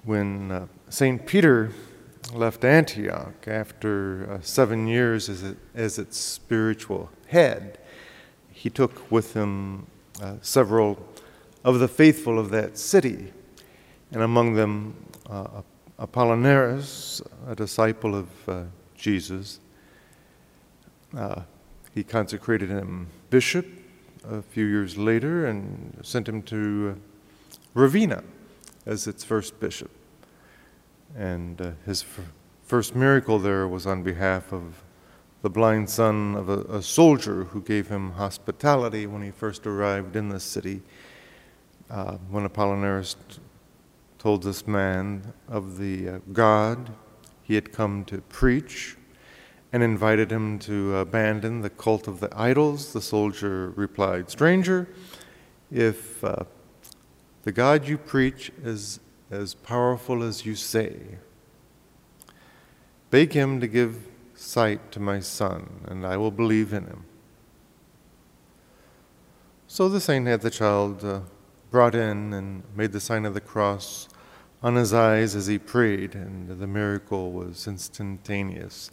when St. Peter left Antioch after 7 years as its spiritual head, he took with him several of the faithful of that city, and among them Apollinaris, a disciple of Jesus. He consecrated him bishop a few years later and sent him to Ravenna as its first bishop. And his first miracle there was on behalf of the blind son of a soldier who gave him hospitality when he first arrived in the city. When Apollinaris told this man of the God he had come to preach and invited him to abandon the cult of the idols, the soldier replied, "Stranger, if the God you preach is as powerful as you say, beg him to give sight to my son, and I will believe in him." So the saint had the child brought in and made the sign of the cross on his eyes as he prayed, and the miracle was instantaneous.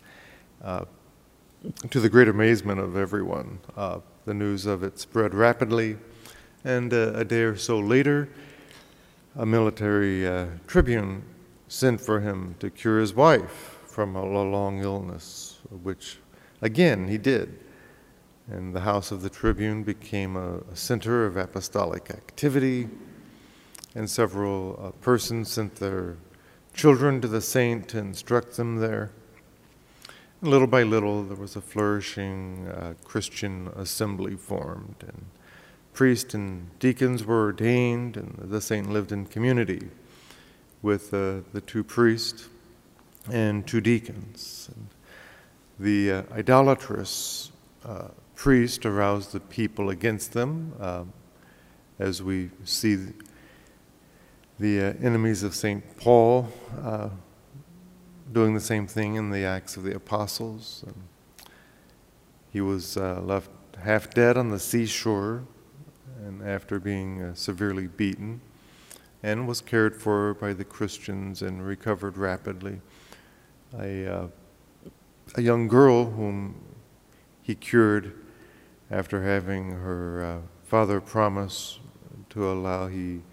To the great amazement of everyone, the news of it spread rapidly, and a day or so later, a military tribune sent for him to cure his wife from a long illness, which, again, he did. And the house of the tribune became a center of apostolic activity, and several persons sent their children to the saint to instruct them there. And little by little, there was a flourishing Christian assembly formed, and priests and deacons were ordained, and the saint lived in community with the 2 priests and 2 deacons. And the idolatrous priest aroused the people against them, as we see the enemies of St. Paul doing the same thing in the Acts of the Apostles. And he was left half dead on the seashore, and after being severely beaten, and was cared for by the Christians and recovered rapidly. A young girl whom he cured after having her father promise to allow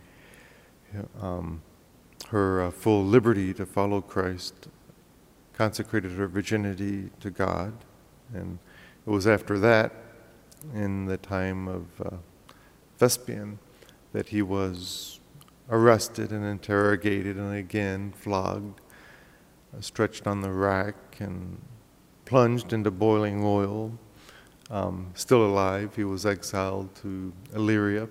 her full liberty to follow Christ, consecrated her virginity to God. And it was after that, in the time of Vespasian, that he was arrested and interrogated and again flogged, stretched on the rack and plunged into boiling oil. Still alive, he was exiled to Illyria,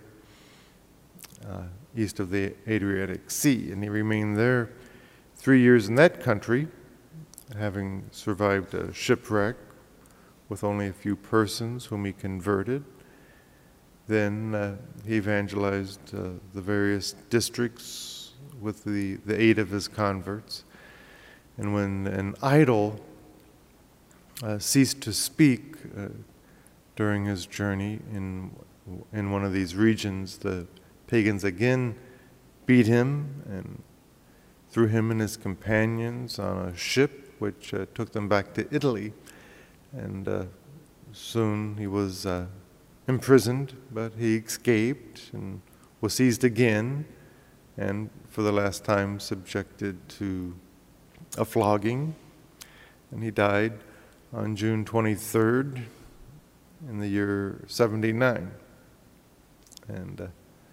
east of the Adriatic Sea, and he remained there 3 years in that country, having survived a shipwreck with only a few persons whom he converted. Then he evangelized the various districts with the aid of his converts. And when an idol ceased to speak during his journey in one of these regions, the pagans again beat him and threw him and his companions on a ship which took them back to Italy. And soon he was imprisoned, but he escaped and was seized again, and for the last time subjected to a flogging. And he died on June 23rd in the year 79. And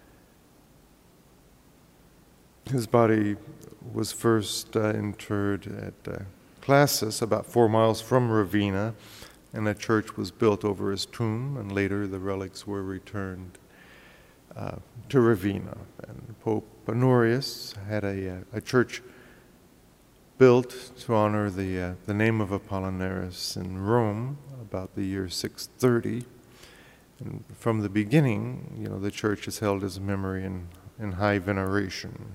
his body was first interred at Classis, about 4 miles from Ravenna, and a church was built over his tomb, and later the relics were returned to Ravenna. And Pope Honorius had a church built to honor the name of Apollinaris in Rome about the year 630. And from the beginning, the church is held his memory in high veneration.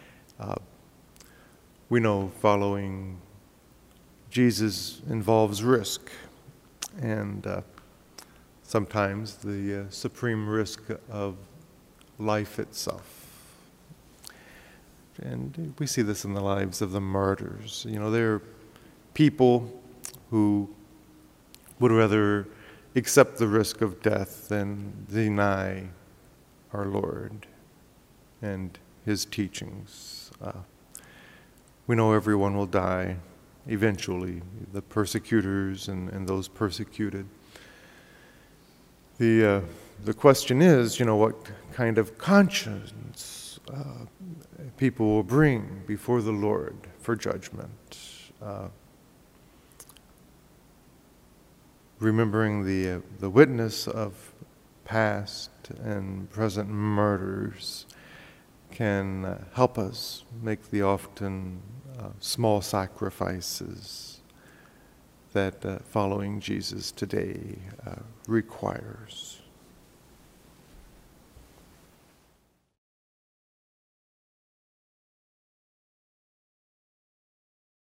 We know following Jesus involves risk, and sometimes the supreme risk of life itself. and we see this in the lives of the martyrs. They're people who would rather accept the risk of death than deny our Lord and his teachings. We know everyone will die eventually, the persecutors and those persecuted. The question is, what kind of conscience people will bring before the Lord for judgment. Remembering the witness of past and present martyrs can help us make the often small sacrifices that following Jesus today requires.